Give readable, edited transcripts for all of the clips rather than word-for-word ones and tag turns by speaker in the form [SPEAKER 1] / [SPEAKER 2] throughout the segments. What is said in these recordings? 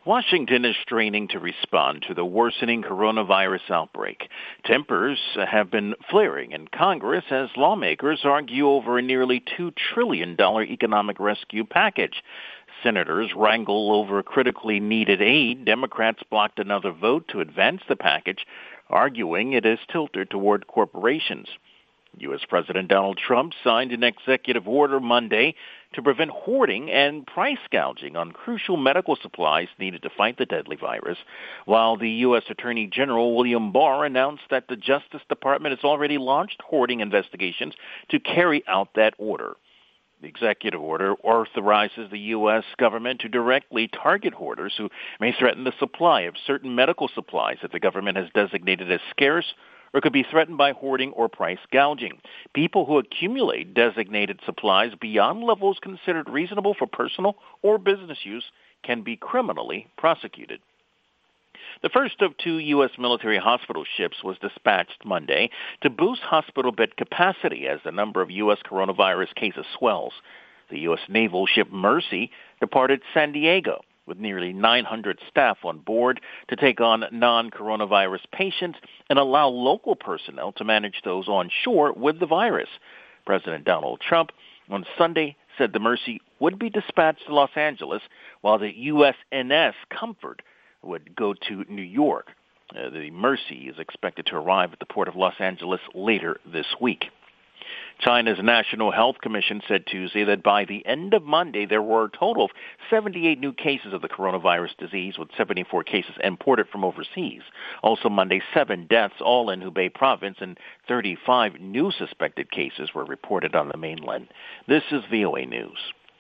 [SPEAKER 1] Washington is straining to respond to the worsening coronavirus outbreak. Tempers have been flaring in Congress as lawmakers argue over a nearly $2 trillion economic rescue package. Senators wrangle over critically needed aid. Democrats blocked another vote to advance the package, arguing it is tilted toward corporations. U.S. President Donald Trump signed an executive order Monday to prevent hoarding and price gouging on crucial medical supplies needed to fight the deadly virus, while the U.S. Attorney General William Barr announced that the Justice Department has already launched hoarding investigations to carry out that order. The executive order authorizes the U.S. government to directly target hoarders who may threaten the supply of certain medical supplies that the government has designated as scarce or could be threatened by hoarding or price gouging. People who accumulate designated supplies beyond levels considered reasonable for personal or business use can be criminally prosecuted. The first of 2 U.S. military hospital ships was dispatched Monday to boost hospital bed capacity as the number of U.S. coronavirus cases swells. The U.S. naval ship Mercy departed San Diego with nearly 900 staff on board to take on non-coronavirus patients and allow local personnel to manage those on shore with the virus. President Donald Trump on Sunday said the Mercy would be dispatched to Los Angeles, while the USNS Comfort would go to New York. The Mercy is expected to arrive at the port of Los Angeles later this week. China's National Health Commission said Tuesday that by the end of Monday, there were a total of 78 new cases of the coronavirus disease, with 74 cases imported from overseas. Also Monday, 7 deaths, all in Hubei province, and 35 new suspected cases were reported on the mainland. This is VOA News.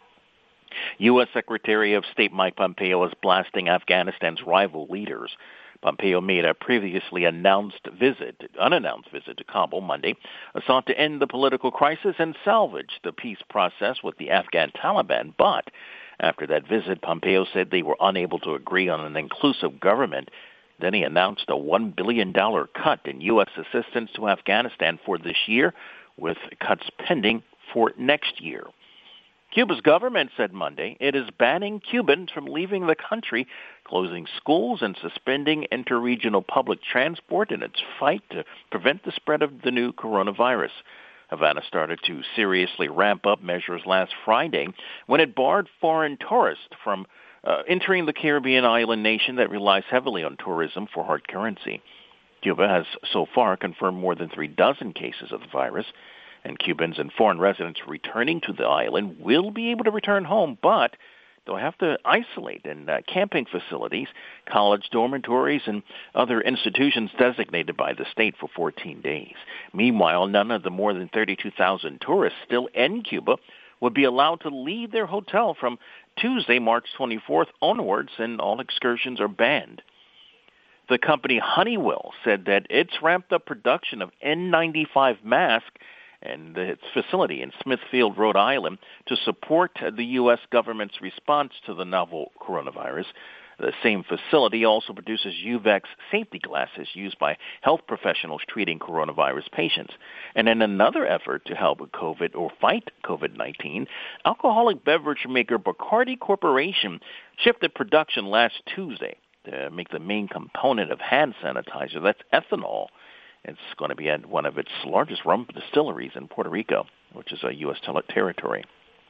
[SPEAKER 1] U.S. Secretary of State Mike Pompeo is blasting Afghanistan's rival leaders. Pompeo made a previously unannounced visit to Kabul Monday, sought to end the political crisis and salvage the peace process with the Afghan Taliban. But after that visit, Pompeo said they were unable to agree on an inclusive government. Then he announced a $1 billion cut in U.S. assistance to Afghanistan for this year, with cuts pending for next year. Cuba's government said Monday it is banning Cubans from leaving the country, closing schools and suspending interregional public transport in its fight to prevent the spread of the new coronavirus. Havana started to seriously ramp up measures last Friday when it barred foreign tourists from entering the Caribbean island nation that relies heavily on tourism for hard currency. Cuba has so far confirmed more than 36 cases of the virus, and Cubans and foreign residents returning to the island will be able to return home, but they'll have to isolate in camping facilities, college dormitories, and other institutions designated by the state for 14 days. Meanwhile, none of the more than 32,000 tourists still in Cuba would be allowed to leave their hotel from Tuesday, March 24th onwards, and all excursions are banned. The company Honeywell said that it's ramped up production of N95 masks and its facility in Smithfield, Rhode Island, to support the U.S. government's response to the novel coronavirus. The same facility also produces UVEX safety glasses used by health professionals treating coronavirus patients. And in another effort to help fight COVID-19, alcoholic beverage maker Bacardi Corporation shifted production last Tuesday to make the main component of hand sanitizer, that's ethanol. It's going to be at one of its largest rum distilleries in Puerto Rico, which is a U.S. territory.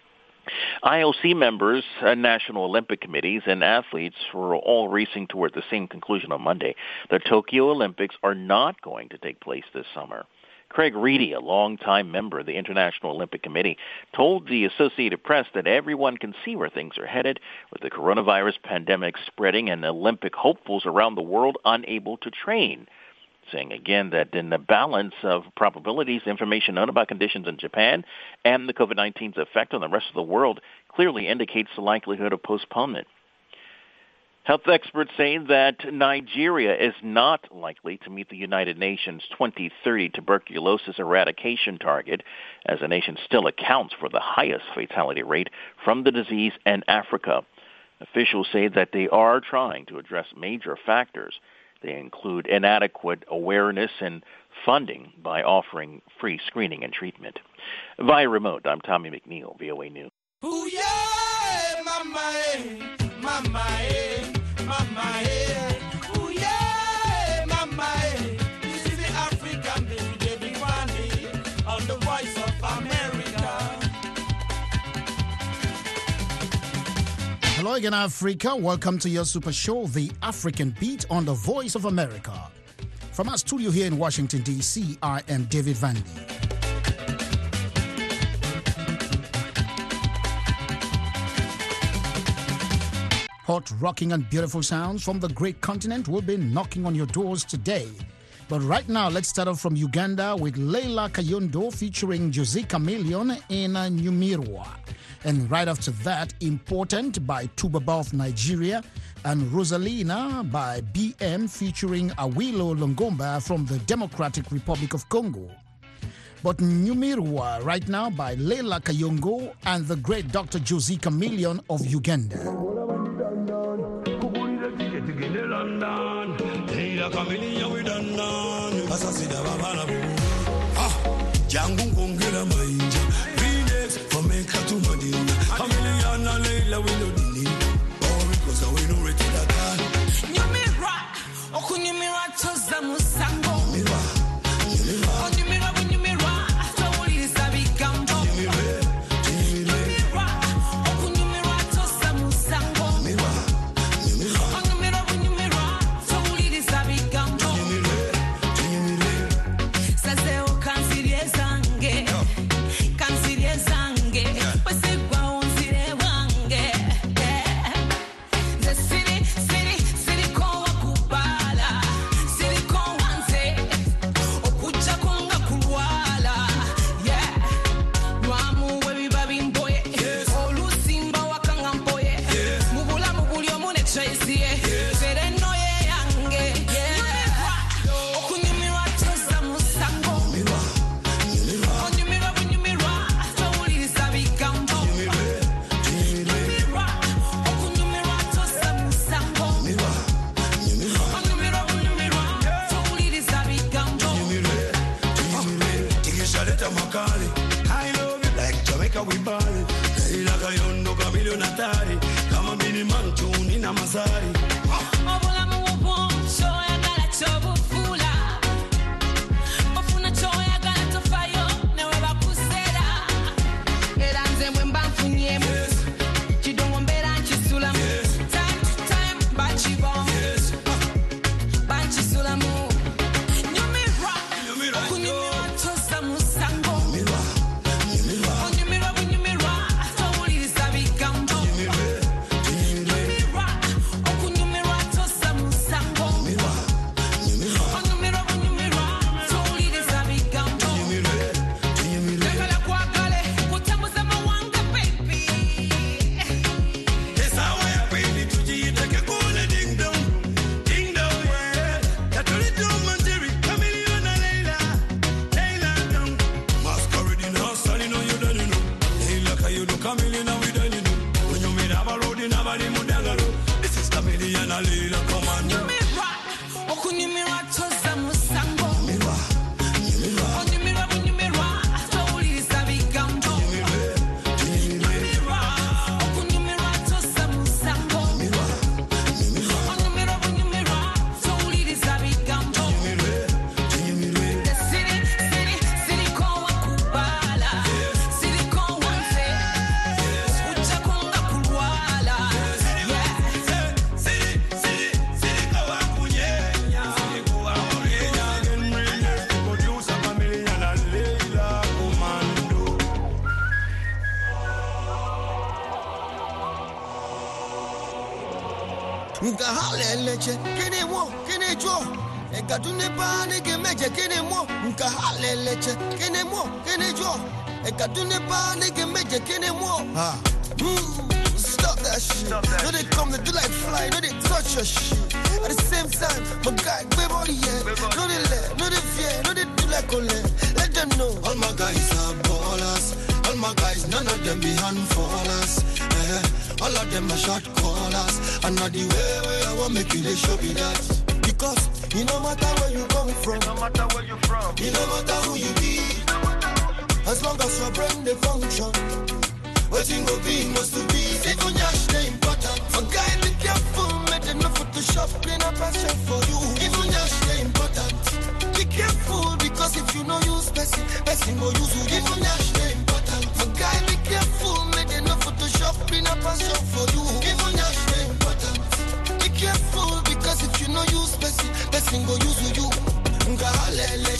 [SPEAKER 1] IOC members, National Olympic Committees, and athletes were all racing toward the same conclusion on Monday. The Tokyo Olympics are not going to take place this summer. Craig Reedy, a longtime member of the International Olympic Committee, told the Associated Press that everyone can see where things are headed, with the coronavirus pandemic spreading and Olympic hopefuls around the world unable to train, saying again that in the balance of probabilities, information known about conditions in Japan and the COVID-19's effect on the rest of the world clearly indicates the likelihood of postponement. Health experts say that Nigeria is not likely to meet the United Nations 2030 tuberculosis eradication target, as the nation still accounts for the highest fatality rate from the disease in Africa. Officials say that they are trying to address major factors. They include inadequate awareness and funding by offering free screening and treatment. Via remote, I'm Tommy McNeil, VOA News.
[SPEAKER 2] Ooh, yeah, mama, mama, mama. Hello again, Africa. Welcome to your super show, The African Beat on the Voice of America. From our studio here in Washington, D.C., I am David Vandy. Hot, rocking, and beautiful sounds from the great continent will be knocking on your doors today. But right now, let's start off from Uganda with Leila Kayondo featuring Jose Chameleone in Nyumirwa. And right after that, Important by Tubaba of Nigeria and Rosalina by BM featuring Awilo Longomba from the Democratic Republic of Congo. But Nyumirwa right now by Leila Kayondo and the great Dr. Jose Chameleone of Uganda. Stop that shit. No, they come, they do like fly, no, they touch your shit. At the same time, my guy, baby, yeah. No, they let, no, they fear, no, they do like ole. Let them know. All my guys are ballers. All my guys, none of them be handfallers. All of them are shot callers. And not the way I want make you, they show me that. Because it no matter where you come from, no matter where you from, it no matter who you be. As long as your brain they function, waiting will be must to be. Even yash they important. For guy be careful, make them not Photoshop, clean up passion for you. Even yash they important. Be careful because if you know use person will use you. Even yash they important. For guy be careful, make them not Photoshop, clean up passion for you. Even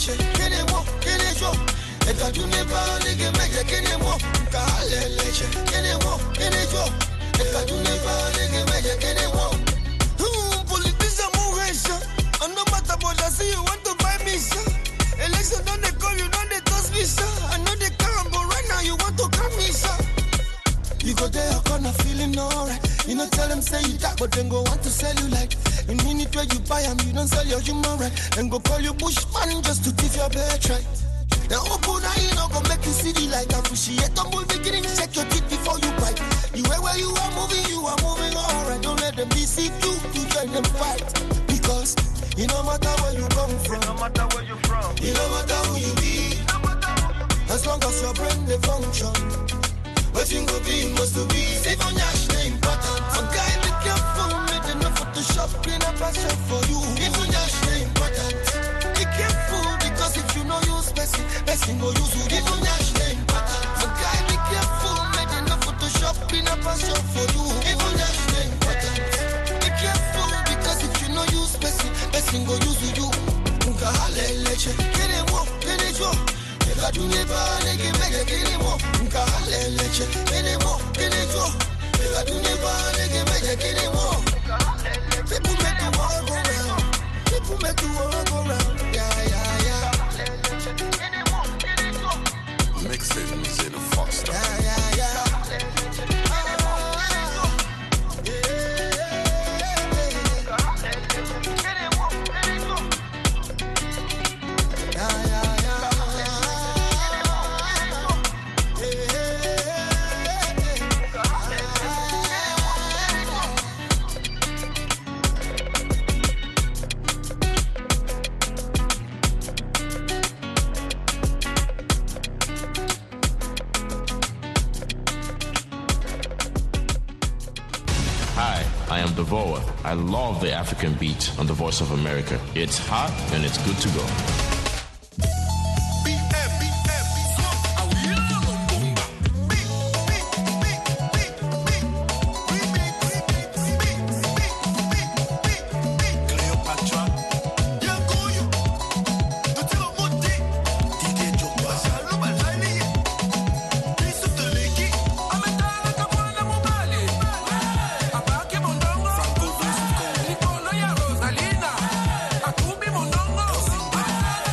[SPEAKER 2] leche, kene mo, kene jo. Eka du ne ba lege meje, kene mo, nkale leche, kene mo, kene jo. Eka du ne ba lege meje, kene mo. Politician mourisha, and no matter what I see, you want to buy me, sir. Election don't they call you, don't they toss me, sir. I know they come, but right now you want to come me, sir. You go there, corner feeling alright. You know, tell them say you that, but then go want to sell you like. In minute where you buy them, you don't sell your human right. Then go call you bushman just to thief your birthright. Now open eye, you know, go make you see the light. Appreciate the move, beginning, check your teeth before you bite. You where you are moving alright. Don't let them deceive you, you join them fight. Because it no matter where you come from, it no matter where you from, it no matter who you be, as long as your brain they function. What you go be must to be. Save on your name, important. A guy be careful, make enough for the shop, clean up a shop for you. If on your name, important. Be careful, because if you know use person go use you. If on your name, important. A guy be careful, make enough for the shop, clean up a shop for you. If on your name, important. Be careful, because if you know use person go use you. Nka hale leche, kene mo, kene jo. Eka du ne ba lege meje, kene mo. Nka hale leche, kene mo, kene jo. Eka du ne ba lege meje, kene mo. People make the world go round. People make the world go round. Yeah, yeah, yeah.
[SPEAKER 3] Mixing is in a foster.
[SPEAKER 2] Yeah, yeah, yeah.
[SPEAKER 4] Devoa. I love the African beat on the Voice of America. It's hot and it's good to go.
[SPEAKER 5] Rosalina, a tu mi mondongo.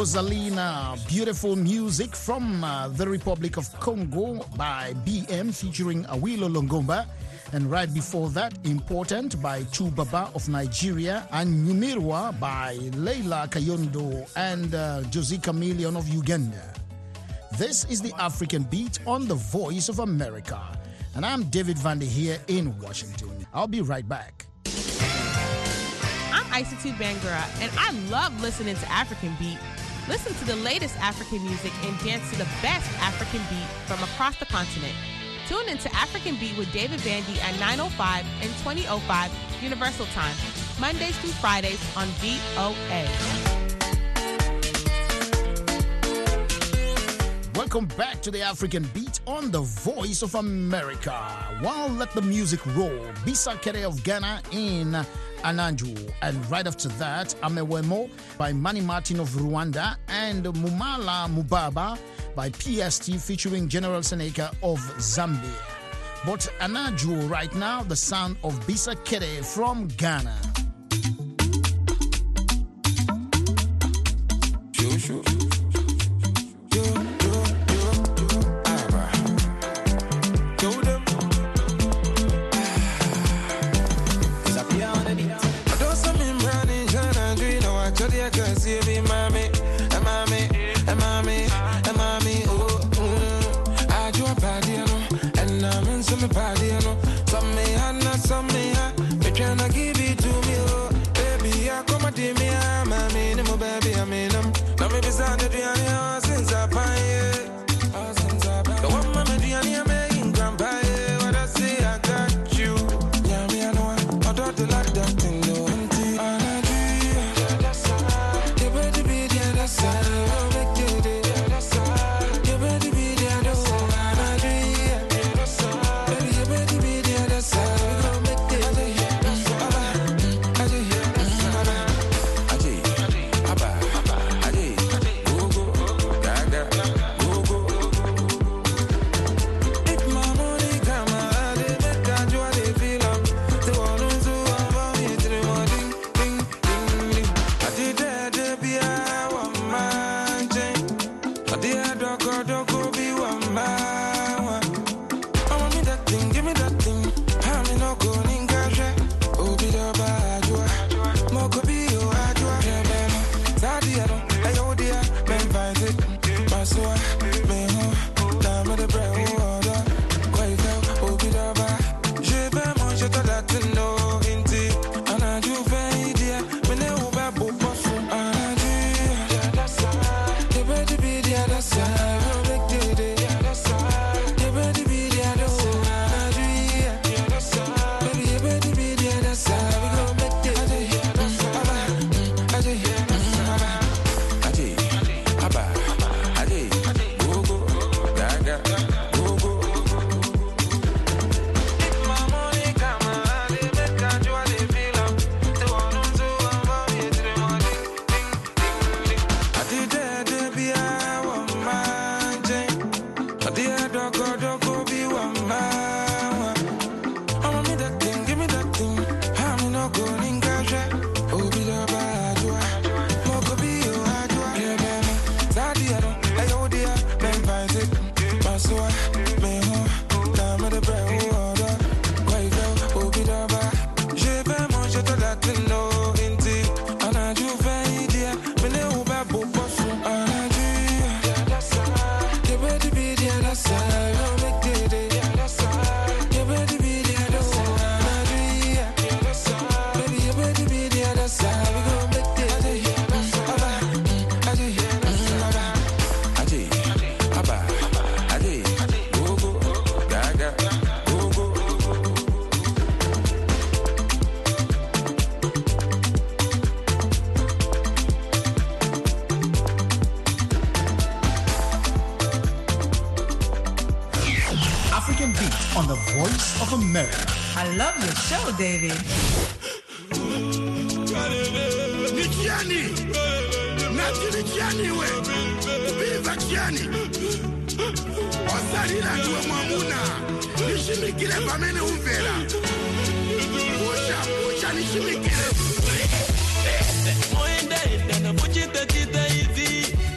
[SPEAKER 5] Rosalina, beautiful music from the Republic of Congo by BM featuring Awilo Longomba. And right before that, Important by Chubaba of Nigeria and Nyumirwa by Leila Kayondo and Josie Chameleon of Uganda. This is the African Beat on the Voice of America. And I'm David Vander here in Washington. I'll be right back.
[SPEAKER 6] I'm Isatu Bangura, and I love listening to African Beat. Listen to the latest African music and dance to the best African beat from across the continent. Tune into African Beat with David Vandy at 9:05 and 20:05 Universal Time, Mondays through Fridays on VOA.
[SPEAKER 5] Welcome back to the African Beat on the Voice of America. Well, let the music roll. Bisa Kere of Ghana in Ananju. And right after that, Amewemo by Manny Martin of Rwanda and Mumala Mubaba by PST featuring General Seneca of Zambia. But Ananju right now, the sound of Bisa Kere from Ghana.
[SPEAKER 2] Sure.
[SPEAKER 5] on the Voice of America.
[SPEAKER 7] I love your show, David.
[SPEAKER 2] Nikiani, we, ubiva kiani. Osalina duwe mwamuna, nishimikile pamene umvela. Pucha nishimikile.
[SPEAKER 8] Moenda na puchita chita hivi.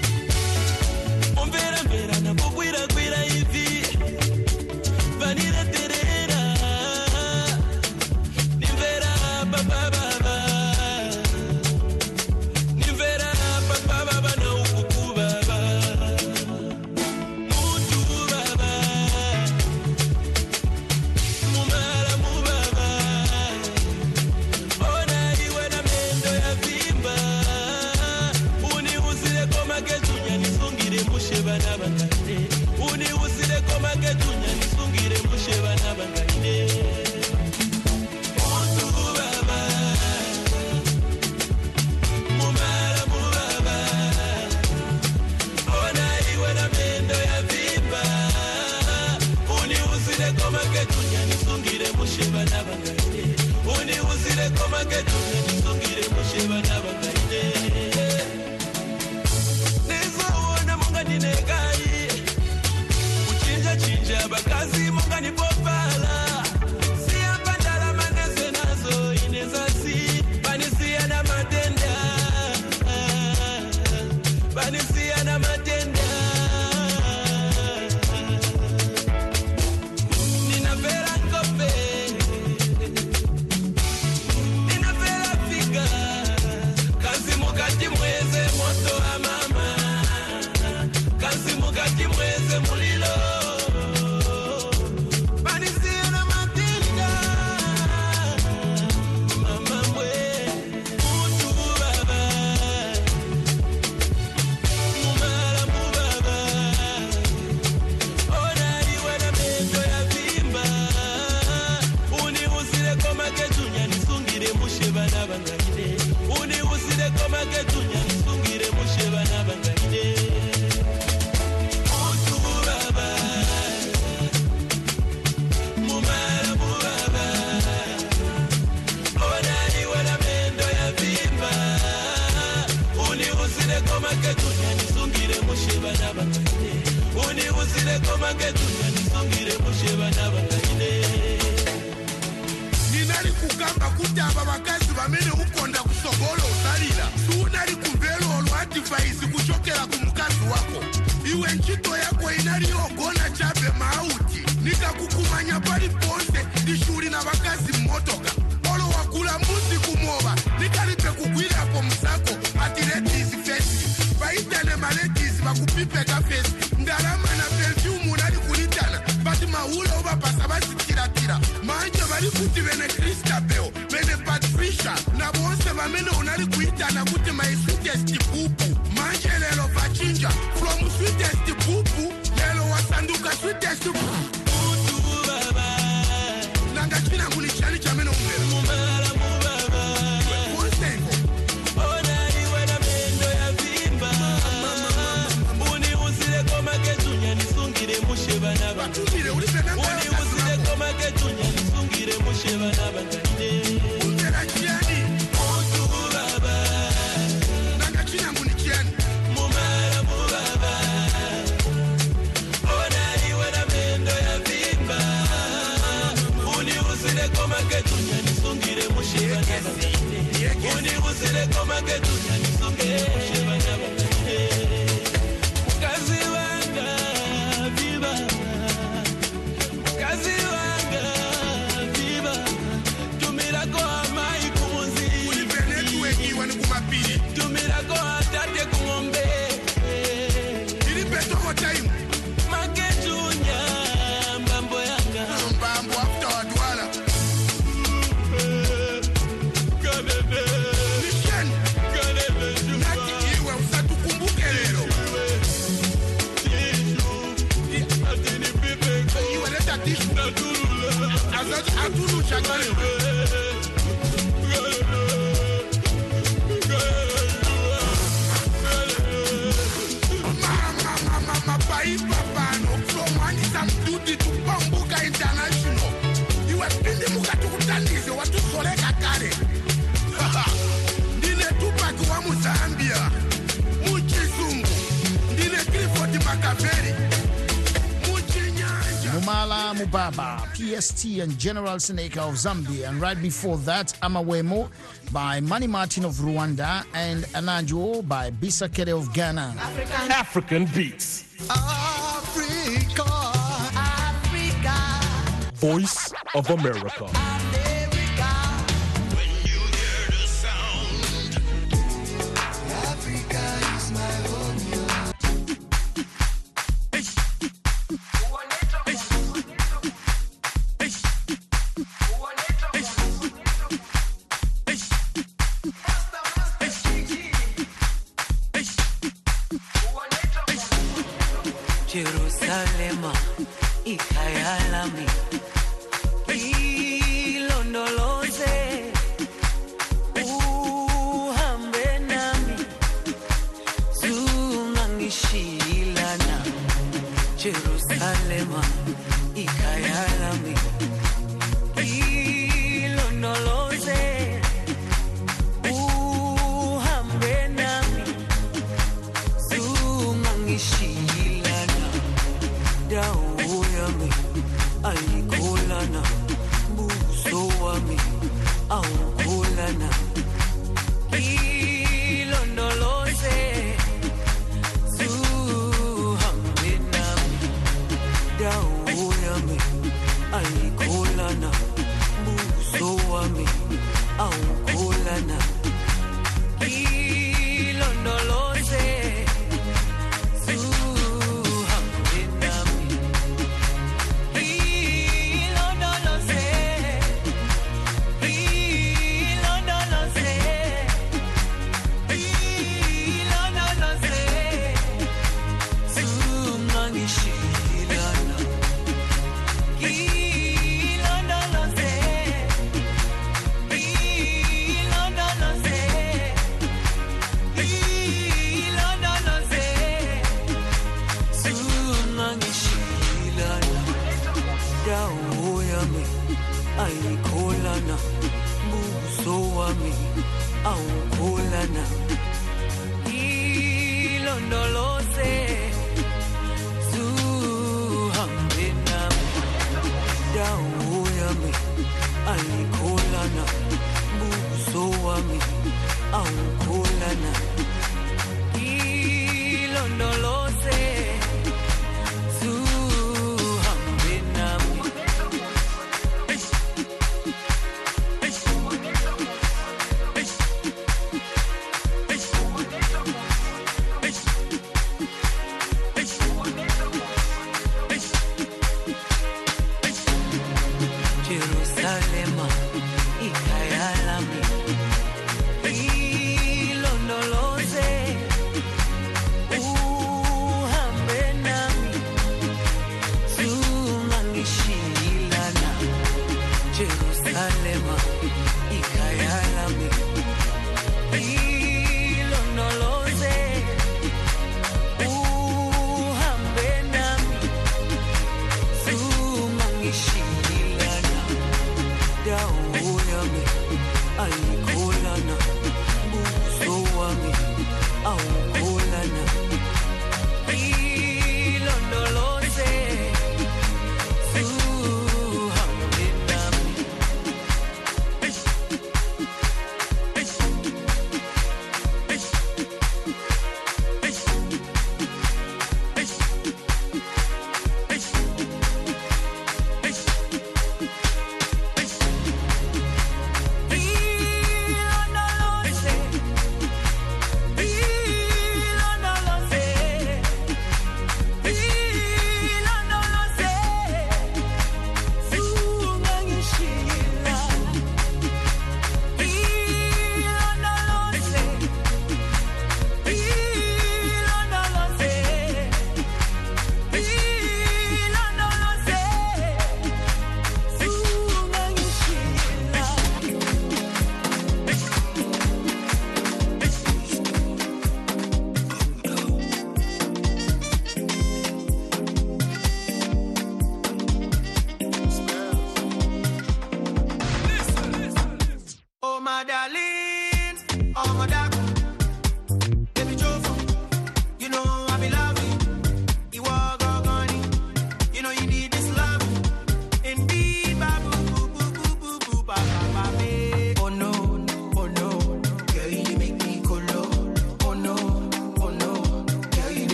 [SPEAKER 5] Mumala Mubaba, PST and General Seneca of Zambia. And right before that, Amawemo by Mani Martin of Rwanda and Anajo by Bisa Kere of Ghana.
[SPEAKER 8] African Beats.
[SPEAKER 2] Africa.
[SPEAKER 8] Voice of America.
[SPEAKER 7] Jerusalem,
[SPEAKER 2] ikhaya lami ilondoloze uhambe nami zungangishilana Jerusalema ikhaya lami ilondoloze uhambe nami zungangishilana dawo yami ayikholana buso wami awukholana ilondoloze zuhambe nami dawo yami ayikholana buso wami awukholana ilondoloze ayikholana buso wami awukholana ilondoloze zuhambe nami dawo yami ayikholana buso wami awukholana ilondoloze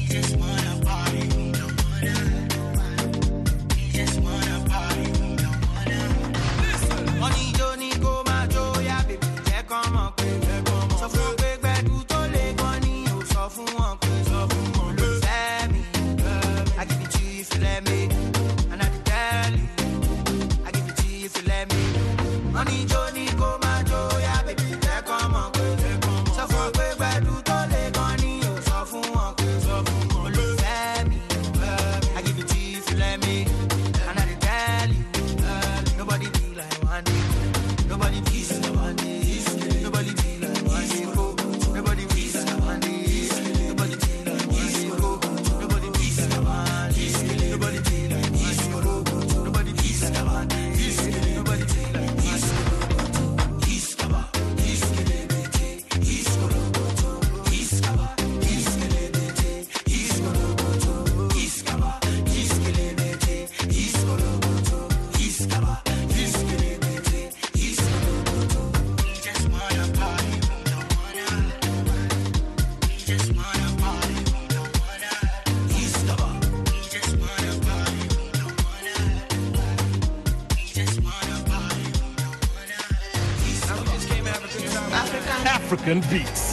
[SPEAKER 8] African Beats.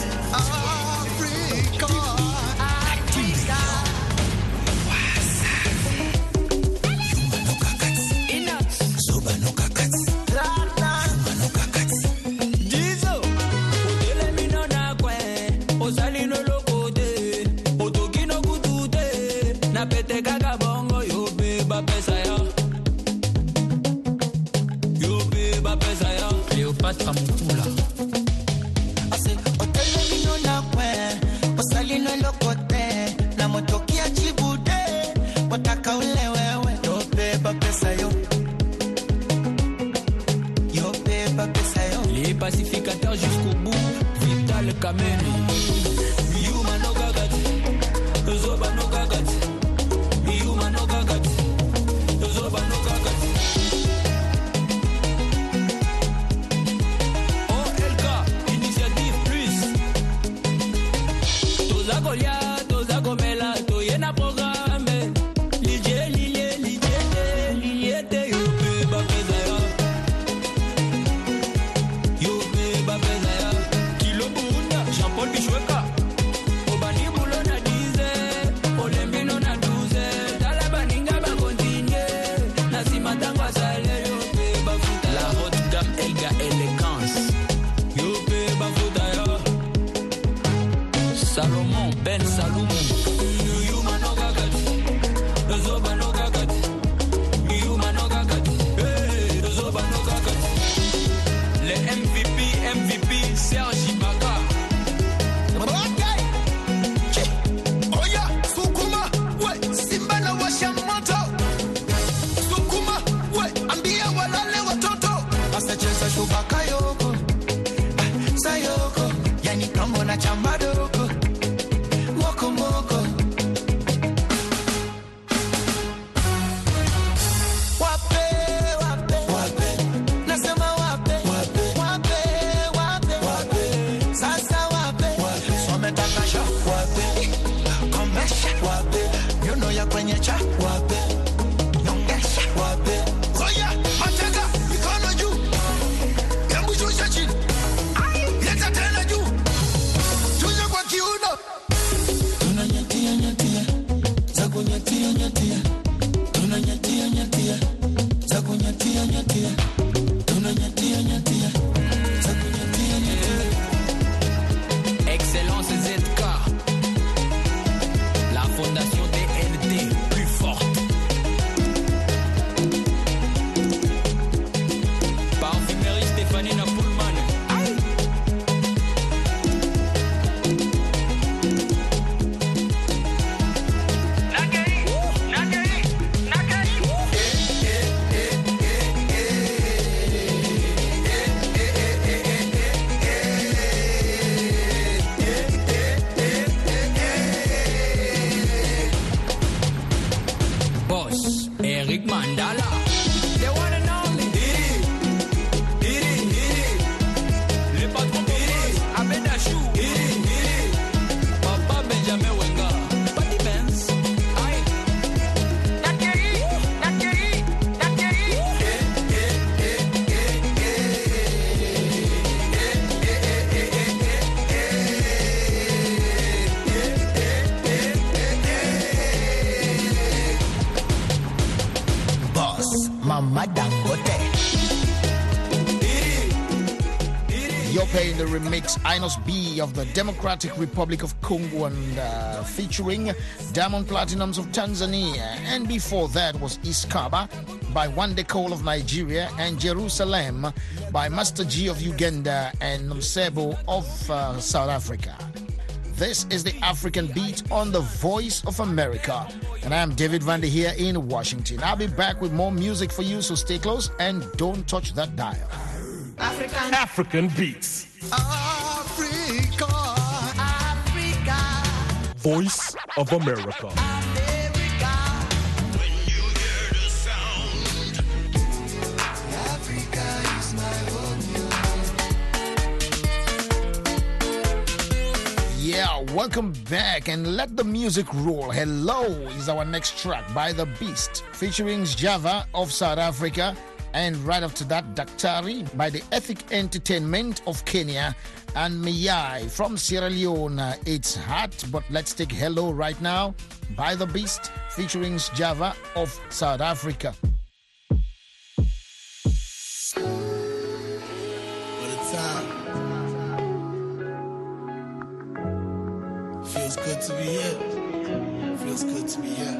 [SPEAKER 9] Papa Benjamin Wenga, Pati Ben
[SPEAKER 5] playing the remix Inos B of the Democratic Republic of Congo and featuring Diamond Platinums of Tanzania. And before that was Iskaba by Wande Cole of Nigeria and Jerusalem by Master G of Uganda and Msebo of South Africa. This is the African Beat on the Voice of America. And I'm David Vande here in Washington. I'll be back with more music for you, so stay close and don't touch that dial.
[SPEAKER 8] African Beats.
[SPEAKER 2] Africa.
[SPEAKER 8] Voice of America.
[SPEAKER 2] When you hear the sound, Africa is my home.
[SPEAKER 5] Yeah, welcome back and let the music roll. Hello is our next track by The Beast featuring Java of South Africa. And right after that, Daktari by the Ethic Entertainment of Kenya and Miyai from Sierra Leone. It's hot, but let's take Hello right now by The Beast featuring Java of South Africa.
[SPEAKER 2] What a time. Feels good to be here. Feels good to be here.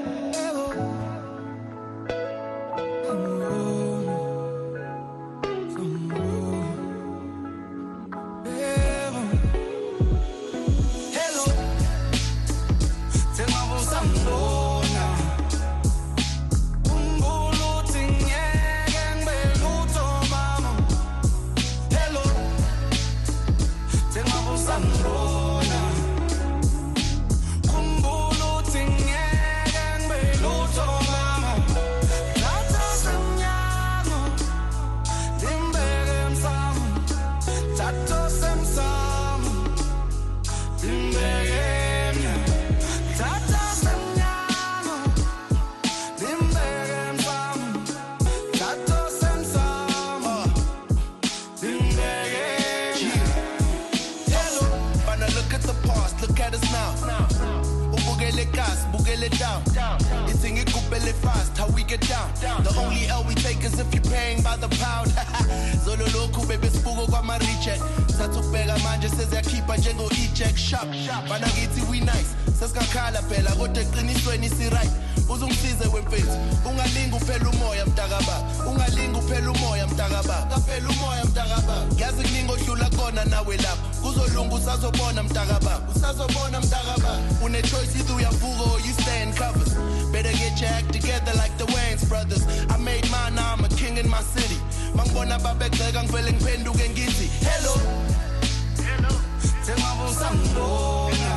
[SPEAKER 9] The only L we take is if you're paying by the pound. Zolo loku baby spugo kwa ma recheck. Satukbega manje seziyakhipha njengo e-check shop. Bana ngithi we nice. Sesikakhala phela kodwa eqinisweni si right. Uzungisize wemfethu. Ungalinga uphela umoya mntakababa. Ungalinga uphela umoya mntakababa. Kaphela umoya mntakababa. Yazi kuningi odlula kona nawe lapha. Kuzolunga usazobona mntakababa. Usazobona mntakababa. Une choice either uyavuka or you stay in covers. Better get your act together like the Wayans brothers. I made mine, now I'm a king in my city. Mangibona babegceka ngivele ngiphenduke ngithi hello. Hello. Tengabo sangibona.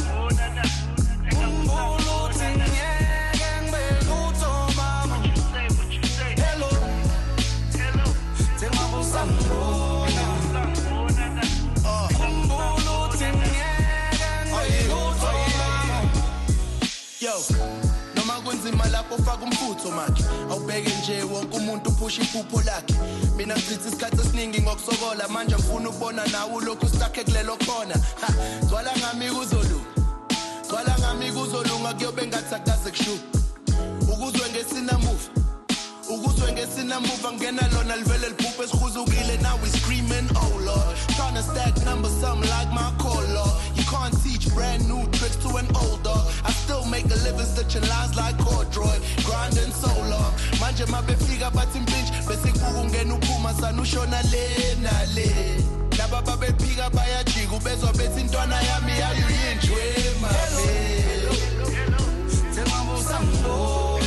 [SPEAKER 9] Umbulo tingeke ngibelutho mama. What you say? Hello. Hello. Tengabo sangibona. Umbulo tingeke ngibelutho mama. Yo. Kunzima lapho faka umfutho manje awubheke nje wonke umuntu uphusha iphupho lakhe mina ngithi isikhathi esiningi ngokusokola manje ngifuna ukubona nawe lokhu stuck kulelo khona zwala ngami kuzolunga kuyobe ngathi akaze kushuka ukuzwe ngesina move angena lona livele liphuphe esikhuzukile now we screaming oh lord trying to stack numbers something like my call lord you can't teach brand new tricks to an old dog I still make a living stitching lines like corduroy grinding so long manje mabefika bathi impinch bese kuku ngena uphuma sanushona le nale laba babephika bayajika ubezwa bethi intwana yami yayuyinjwe mami tengabo sangibona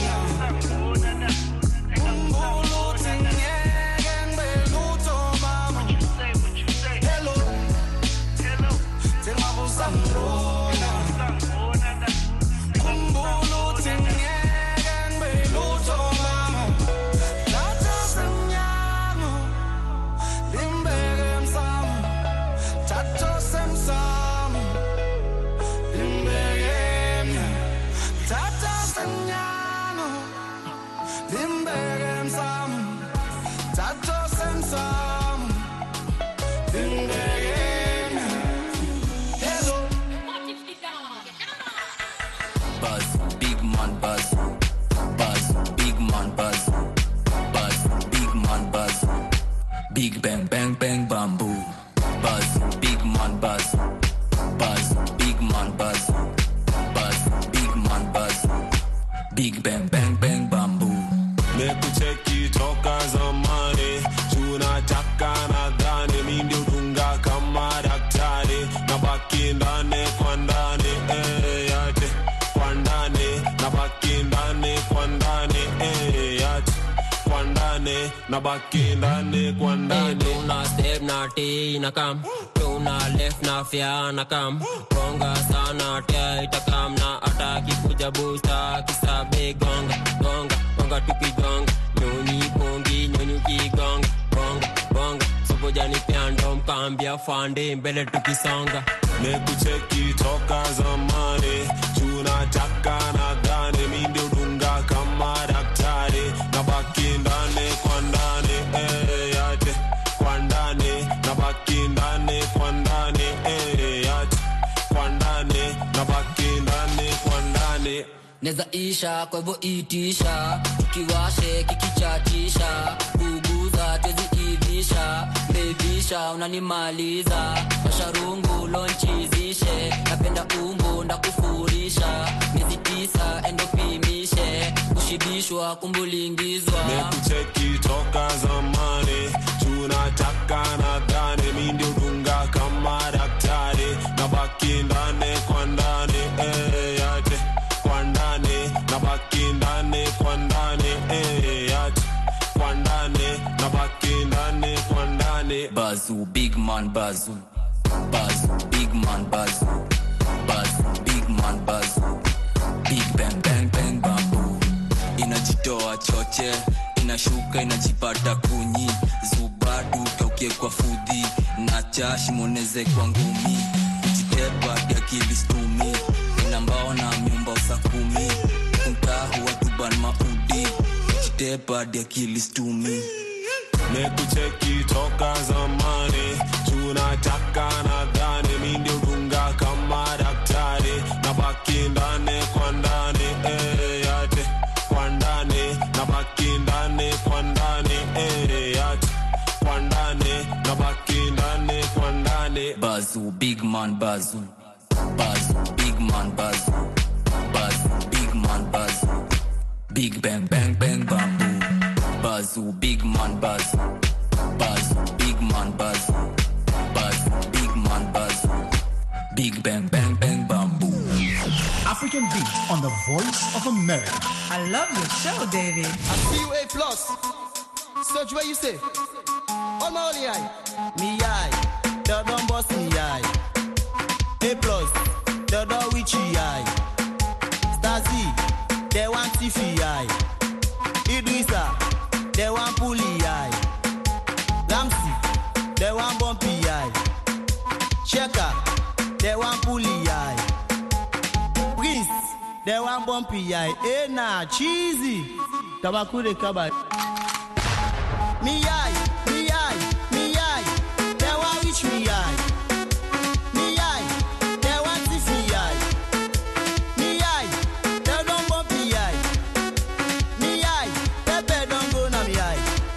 [SPEAKER 10] Big bang, bang, bang, bamboo. Big bang bang bang bamboo.
[SPEAKER 11] Mekucheki toka zamani, tunataka nadhani mimi ndio dunga kama daktari, nabaki ndani kwa ndani yate kwa ndani, nabaki ndani kwa ndani yate kwa ndani, nabaki ndani kwa ndani.
[SPEAKER 12] Tuna step na T na kam, tuna left na fia na kam, gonga sana tia itakam na ataki kuja booster kisabe gonga gonga gonga tukigonga nyoni kongi nyoni kigonga gonga gonga sobojani piando mkambia fande mbele tukisonga.
[SPEAKER 11] Mekucheki toka zamani, tunataka nadhani mimi ndio dunga kama daktari, nabaki ndani kwa ndani yate kwa ndani, nabaki ndani kwa ndani yate kwa ndani, nabaki ndani kwa ndani.
[SPEAKER 10] Neza isha kwa hivyo itisha, tukiwashe kikichatisha, kuguza tezi ivisha, bebisha unanimaliza, masharungu lonchizishe, napenda umbo ndakufurisha, miezi 9 endopimishe, kushibishwa kumbulingizwa.
[SPEAKER 11] Mekucheki toka zamani, tunataka nadhani mimi ndio dunga kama daktari, nabaki ndani kwa ndani yate kwa ndani, nabaki ndani kwa ndani yate kwa ndani, nabaki ndani kwa ndani.
[SPEAKER 10] Bazoo, big man bazoo, bazoo, big man bazoo, bazoo, big man bazoo, big bang bang bang bamboo. Inajitoa choche, inashuka inajipata kunyi, zubadu kauke kwa fudhi, nacha shimoneze kwa ngumi, kujitepa ya kilistumi, inambao na myumba usakumi, kuntahu watuban maudi, kujitepa ya kilistumi.
[SPEAKER 11] Mekucheki toka zamani, tunataka nadhani mimi ndio dunga kama daktari, nabaki ndani kwa ndani yate kwa ndani, nabaki ndani kwa ndani yate kwa ndani, nabaki ndani kwa ndani.
[SPEAKER 10] Bazoo, big man bazoo, bazoo, big man bazoo, bazoo, big man bazoo, big bang bang bang bamboo. Bazoo, big man bazoo, bazoo, big man bazoo, bazoo, big man bazoo, big bang bang bang bamboo.
[SPEAKER 5] African Beat on the Voice of America.
[SPEAKER 7] I love your show, David.
[SPEAKER 2] I see you A+. Search where you say. On my only eye. Me eye. The don't boss me eye. A+. The don't witchy eye. Stasi. They want Tiffy eye. Idrissa. They want Puli eye. Ramsey. They want Bumpy eye. Checker. They want Puli eye. Prince. They want Bumpy eye. Eh nah, cheesy. Tabakure kaba. Me eye. Me eye. Me eye. They want reach me eye. Me eye. They want Tiffy eye. Me eye. They don't Bumpy eye. Me eye. Pepe don't go na me eye.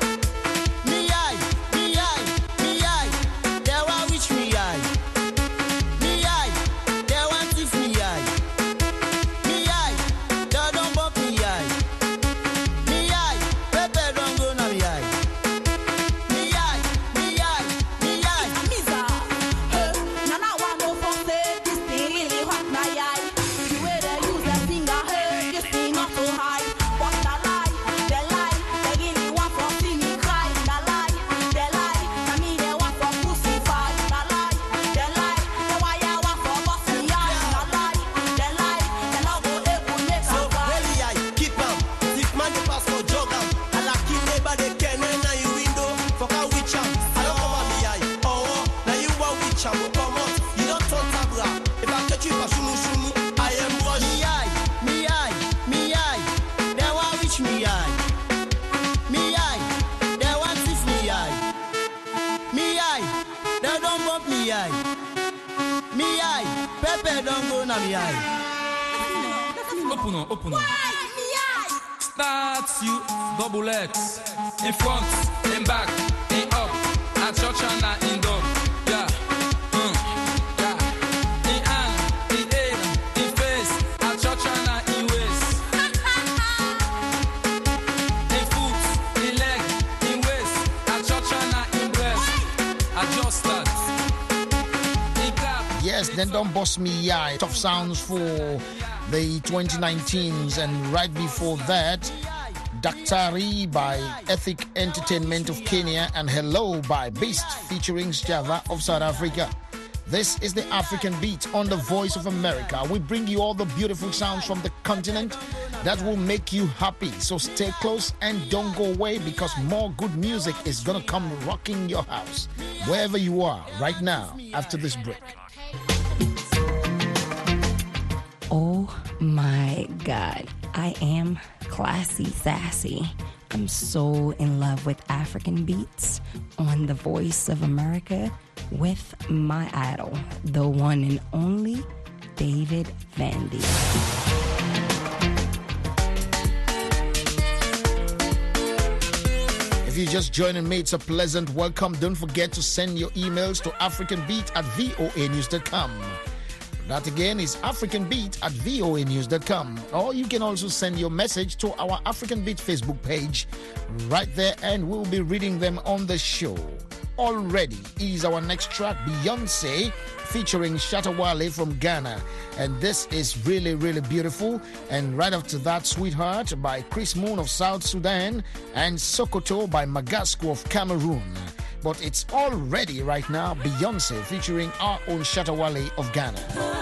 [SPEAKER 2] Me eye. Me eye. Me eye. They want reach me eye. Me eye. They want Tiffy eye. Me eye. They don't Bumpy eye. Me eye. Pepe don't go na me eye. Me eye. Me eye. Me eye.
[SPEAKER 13] Amiza, Nana want no for say this thing really hot my eye. The way they use their finger, hey, this thing not so high. But the lie, they really want for see me cry. The lie, they na me they want for crucify. The lie, they why I want for bust me eye. The lie, they now go able make
[SPEAKER 2] So
[SPEAKER 13] a cry.
[SPEAKER 2] really I keep am. If man dey pass for jog am, I like kill neighbor they can na you window. Fuck a witch am. I don't come at me eye. Oh, now you want witch am. Come on, you don't turn tabra. If I catch you for shunu, I am wash. Me eye, me eye, me eye. They want witch me eye. Me eye, they want thief me eye. Me eye, they don't bump me eye. Me eye, Pepe don't go na me eye.
[SPEAKER 14] Open up. Start you, double X. In front, in back, in up. At church and in dog. Yeah. Yeah. In hand, in head, in face. At church and in waist.
[SPEAKER 5] then Don't Boss Me Yeah, Tough Sounds for the 2019s. And right before that, Daktari by Ethic Entertainment of Kenya and Hello by Beast featuring Java of South Africa. This is the African Beat on the Voice of America. We bring you all the beautiful sounds from the continent that will make you happy. So stay close and don't go away, because more good music is going to come rocking your house, wherever you are right now after this break.
[SPEAKER 15] Oh my God, I am classy sassy. I'm so in love with African beats on the Voice of America with my idol, the one and only David Vandy.
[SPEAKER 5] If you're just joining me, it's a pleasant welcome. Don't forget to send your emails to africanbeat@voanews.com. That again is africanbeat@voanews.com. Or you can also send your message to our African Beat Facebook page right there, and we'll be reading them on the show. Already is our next track, Beyonce featuring Shatta Wale from Ghana, and this is really, really beautiful. And right after that, Sweetheart by Chris Moon of South Sudan and Sokoto by Magasco of Cameroon. But it's all ready right now, Beyonce featuring our own Shatta Wale of Ghana.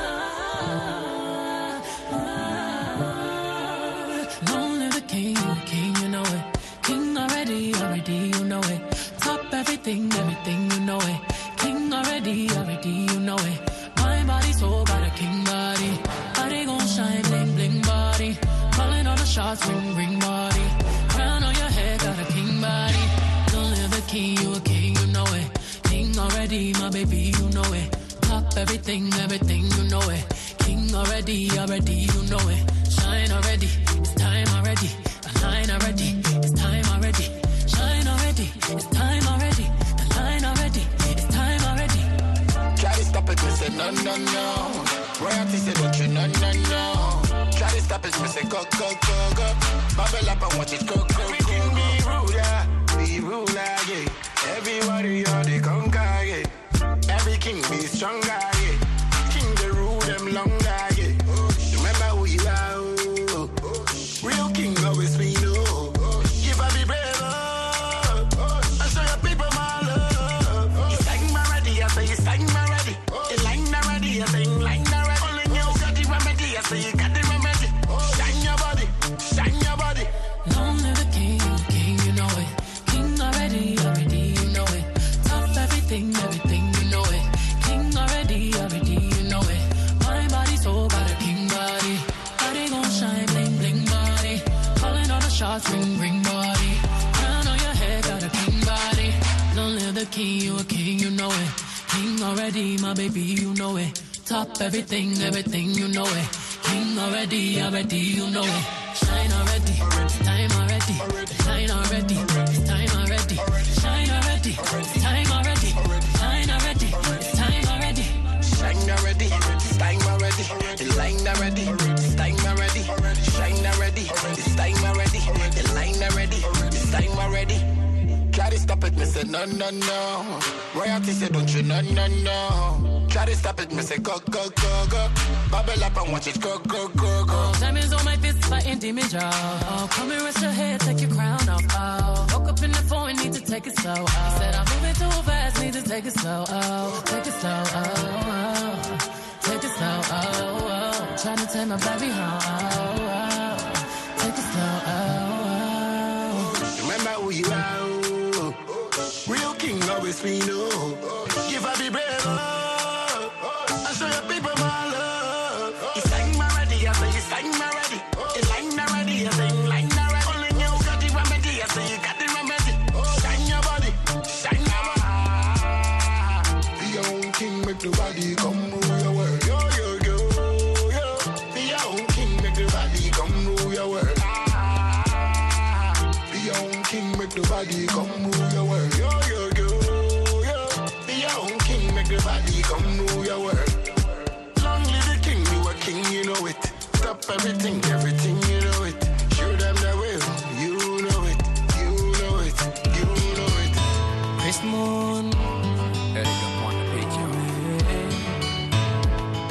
[SPEAKER 16] Long live the king, you know it. King already, you know it. Top everything, you know it. King already, you know it. My body so got a king body. Body gon' shine, bling, bling body. Calling all the shots, ring, ring body. Crown on your head, got a king body. Don't live the king, you a king, you know it. King already, my baby, you know it. Top everything, you know it. King already, you know it. Shine already, it's time already. Align already, it's time already. Shine already, it's time already. Align already, it's time already.
[SPEAKER 17] Try to stop it, me say no, no, no. Royalty say don't you, no, no, no. Try to stop it, me say go, go, go, go. Bubble up and watch it go, go, go, go. Be ruler, yeah. Everybody on the conquer, yeah. Every king be stronger, yeah. King they rule them longer, yeah. Remember who you are, oh. Real king always be no. If I be brave, I show your people my love. You sang my ready, I say you sang my ready. You line already, I say you line already. Only you got the remedy, I say you got the remedy. Shine your body, shine your body.
[SPEAKER 16] Long live the king, you know it. King already, you know it. Top everything, you know it. King already, you know it. My body so got a king body. Body gon' shine, bling, bling body. Calling all the shots, ring, ring body. Crown on your head, got a king body. Long live the king, you know it. King already, my baby, you know it. Top everything, you know it. King already, you know it. Shine already, time already. Shine already, time already. Shine already, time already. Shine already, time already.
[SPEAKER 17] Shine already, it's time already. The line already, it's time already. Shine already, it's time already. The line already, it's time already. Try to stop it, me say no, no, no. Royalty say don't you, no, no, no. Try to stop it, me say go, go, go, go. Bubble up and watch it go, go, go, go.
[SPEAKER 16] Diamonds on my fist fighting demons, y'all. Oh, come and rest your head, take your crown off. Oh, woke up in the phone, need to take it slow. Oh, said I'm moving too fast, need to take it slow. Oh, take it slow. Oh, oh. Take it slow. Oh, oh. Trying to take my baby home. Oh, oh. Take it slow. Oh, oh.
[SPEAKER 17] Remember who you are. Real king always be no. If I be brave, I show your people my love. You sang my ready, I say you sang my ready. You line already, I say you line already. Only you got the remedy, I say you got the remedy. Shine your body, shine your body. Be your own king, make the body come rule your world. Yo, yo, yo, yo. Be your own king, make the body come rule your world. Be your own king, make the body come rule your world. Yo, yo, yo, yo. Be your own king, make the body come rule your world. Long live the king, you a king, you know it. Stop everything, you know it. Show them the way, you know it, you know it, you know it.
[SPEAKER 16] Chris Moon,
[SPEAKER 10] Eric on the page,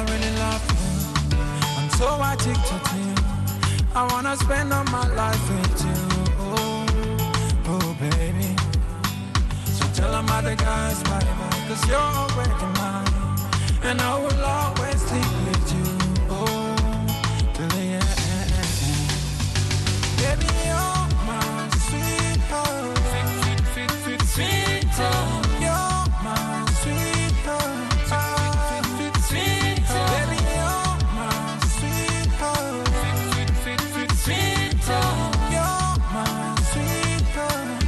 [SPEAKER 18] really love you. I'm so addicted to you. I wanna spend all my life with you. Oh baby. So tell them other guys bye-bye, 'cause you're already mine. And I will always sleep with you. Oh, till the end. Baby, you're my sweetheart. Sweetheart. You're my sweetheart. Sweetheart. Baby, you're my sweetheart. Sweetheart. You're my sweetheart.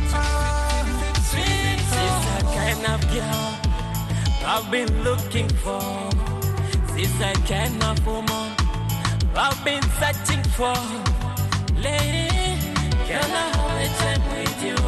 [SPEAKER 19] She's that kind of girl I've been looking for. She's that kind of woman I've been searching for. Lady, can I have a time with you?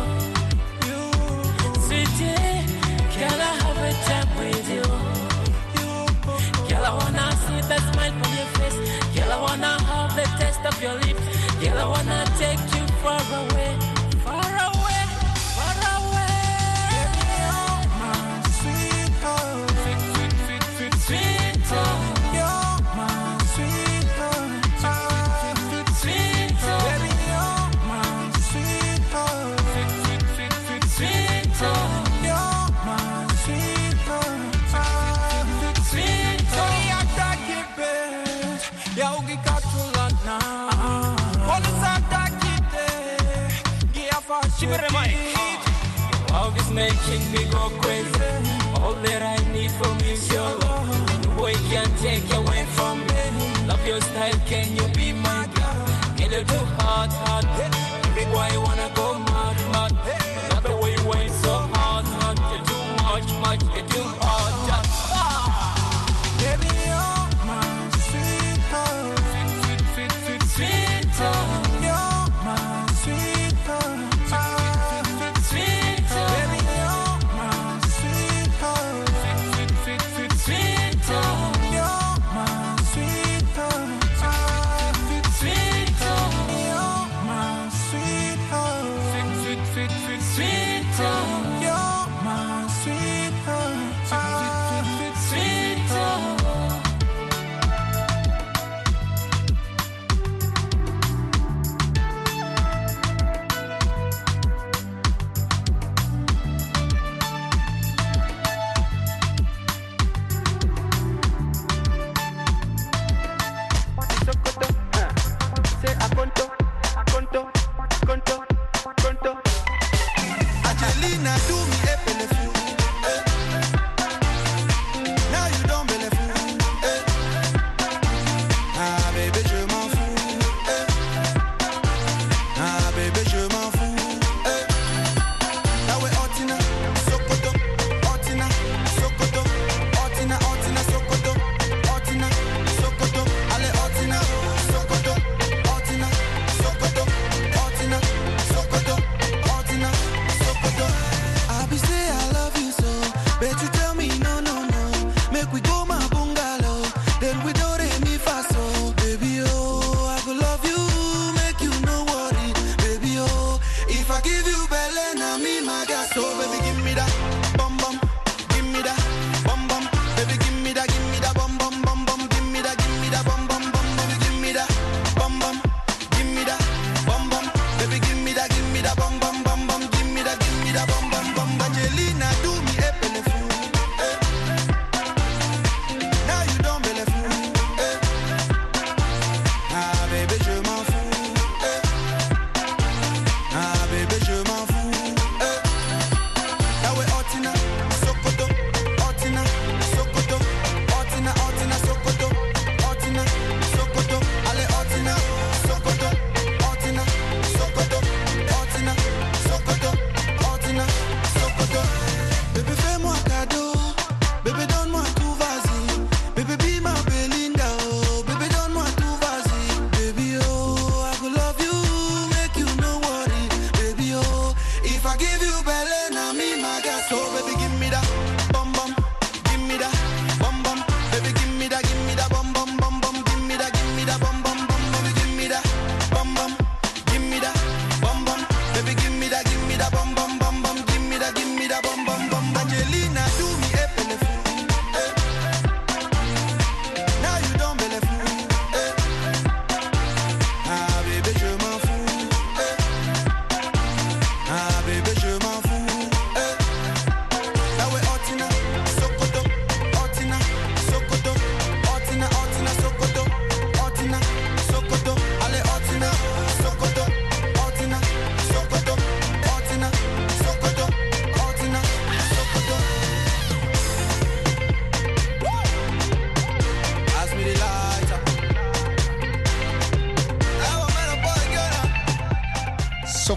[SPEAKER 19] Sweetie, can I have a time with you? Girl, I wanna see the smile from your face. Girl, I wanna have the taste of your lips. Girl, I wanna take you far away. Far away, far away.
[SPEAKER 18] Baby, you're my sweetheart. Sweetheart. You're my sweetheart. Sweetheart. Baby, you're my sweetheart. Sweetheart. You're my sweetheart. Sweetheart. Yataki bet, yaugi katulana. Polisa takite, giafashi.
[SPEAKER 19] Love is making me go crazy. All that I need from you is your love. No boy can take away from me. Love your style, can you be my girl? Get you too hard. Every boy wanna go mad. Not the way you went so hard. You're too much, you're too hard.
[SPEAKER 18] Baby, you're my sweetheart. Sweetheart. You're my sweetheart. Sweetheart. Baby, you're my sweetheart. Sweetheart. You're my sweetheart. Sweetheart. You're my sweetheart.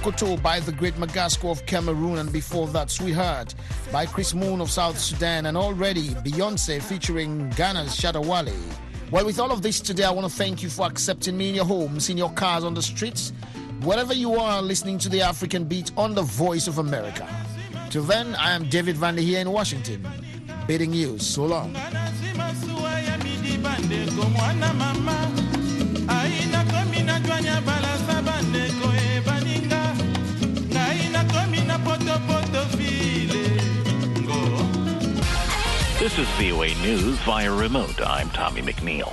[SPEAKER 5] Sokoto by the Great Magasco of Cameroon, and before that, Sweetheart by Chris Moon of South Sudan, and already Beyonce featuring Ghana's Shadawale. Well, with all of this today, I want to thank you for accepting me in your homes, in your cars, on the streets, wherever you are listening to the African Beat on the Voice of America. Till then, I am David Van Der here in Washington, bidding you so long.
[SPEAKER 1] This is VOA News via remote. I'm Tommy McNeil.